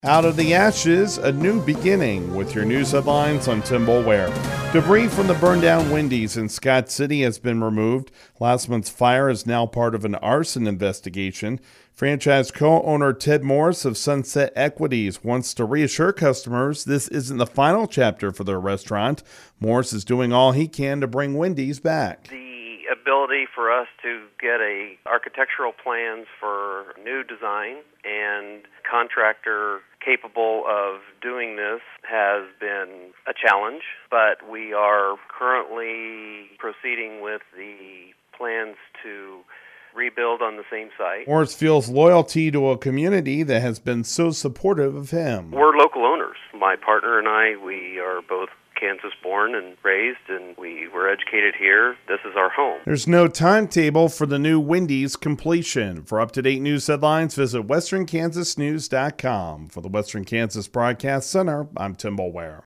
Out of the ashes, a new beginning with your news headlines on Tim Boulware. Debris from the burned down Wendy's in Scott City has been removed. Last month's fire is now part of an arson investigation. Franchise co-owner Ted Morris of Sunset Equities wants to reassure customers this isn't the final chapter for their restaurant. Morris is doing all he can to bring Wendy's back. The ability for us to get architectural plans for new design and contractor capable of doing this has been a challenge, but we are currently proceeding with the plans to rebuild on the same site. Morris feels loyalty to a community that has been so supportive of him. We're local owners. My partner and I, we are both Kansas born and raised, and we were educated here. This is our home. There's no timetable for the new Wendy's completion. For up-to-date news headlines, visit westernkansasnews.com. For the Western Kansas Broadcast Center, I'm Tim Boulware.